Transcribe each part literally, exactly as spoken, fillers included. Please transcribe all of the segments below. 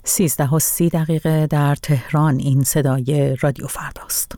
سیزده و سی دقیقه در تهران. این صدای رادیو فرداست.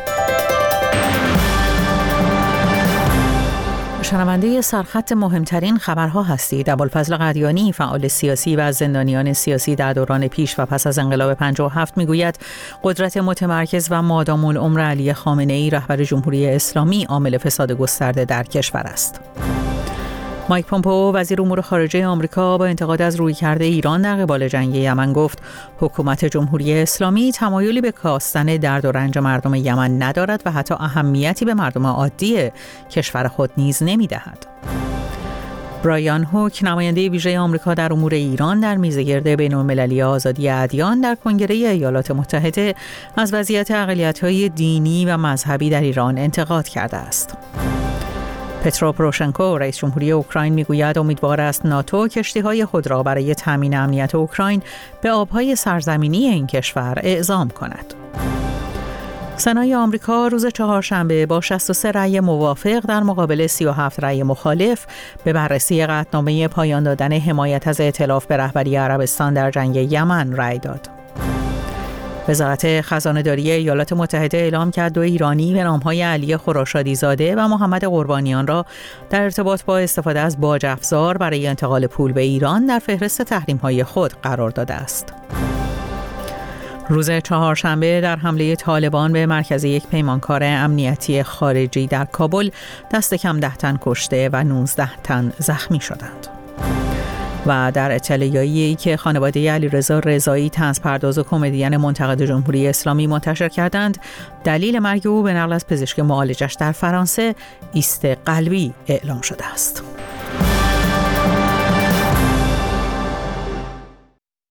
شنونده سرخط مهمترین خبرها هستید. ابوالفضل قدیانی، فعال سیاسی و از زندانیان سیاسی در دوران پیش و پس از انقلاب پنجاه و هفت میگوید قدرت متمرکز و مادام العمر علی خامنه‌ای رهبر جمهوری اسلامی عامل فساد گسترده در کشور است. مایک پومپئو وزیر امور خارجه آمریکا با انتقاد از رویکرد ایران در قبال جنگ یمن گفت حکومت جمهوری اسلامی تمایلی به کاستن درد و رنج مردم یمن ندارد و حتی اهمیتی به مردم عادی کشور خود نیز نمی‌دهد. برایان هوک، نماینده ویژه آمریکا در امور ایران در میزگرد بین‌المللی آزادی ادیان در کنگره ایالات متحده، از وضعیت اقلیت‌های دینی و مذهبی در ایران انتقاد کرده است. پترو پروشنکو، رئیس جمهوری اوکراین میگوید امیدوار است ناتو کشتی‌های خود را برای تامین امنیت اوکراین به آبهای سرزمینی این کشور اعزام کند. سنای آمریکا روز چهارشنبه با شصت و سه رأی موافق در مقابل سی و هفت رأی مخالف به بررسی قطعنامه پایان دادن حمایت از ائتلاف به رهبری عربستان در جنگ یمن رأی داد. وزارت خزانه‌داری ایالات متحده اعلام کرد دو ایرانی به نام‌های علی خراشادی زاده و محمد قربانیان را در ارتباط با استفاده از باج افزار برای انتقال پول به ایران در فهرست تحریم‌های خود قرار داده است. روز چهارشنبه در حمله طالبان به مرکز یک پیمانکار امنیتی خارجی در کابل دست کم ده تن کشته و نوزده تن زخمی شدند. و در اطلاعیه‌ای که خانواده علیرضا رضایی، طنزپرداز و کمدین منتقد جمهوری اسلامی منتشر کردند، دلیل مرگ او به نقل از پزشک معالجش در فرانسه ایست قلبی اعلام شده است.